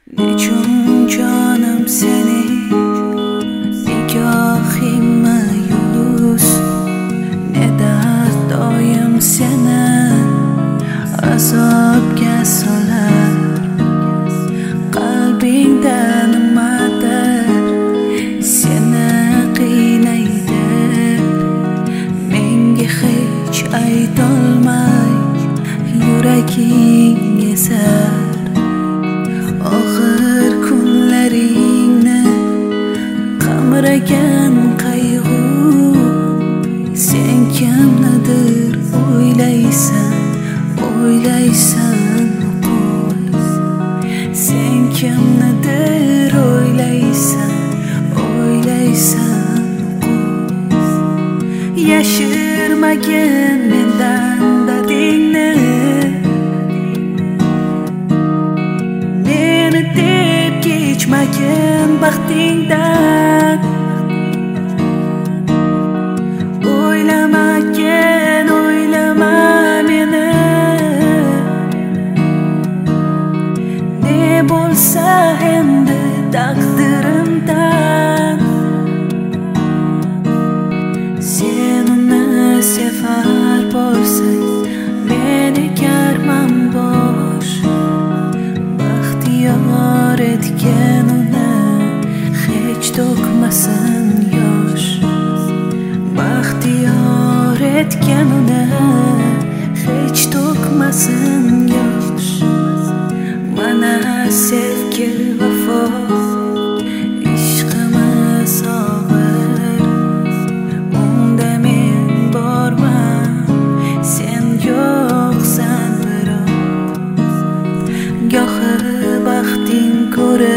Nechun canım seni nigahim mayus, ne dard doim seni azobga solar. Qalbingda nimadir seni qiynaydi, menga hech aytolmay yuraging ezar. Og'ir kunlaringni qamragan qayg'u, sen kimnidir o'ylaysan qo'y. Sen kimnidir o'ylaysan qo'y. Yashirmagin mendan dardingni, kechmagin baxtingdan. O'ylamagan, o'ylama meni, ne bo'lsa endi taqdirimdan. Sen uni sevar bo'lsang, men egarman bosh. Baxtiyor etgan uni hech to'kmasin yosh. Baxtiyor etgan uni hech to'kmasin yosh. Mana sevgi vafo, ishqimiz og'ir. Unda men borman, sen yo'qsan biroq. Gohi baxting ko'rib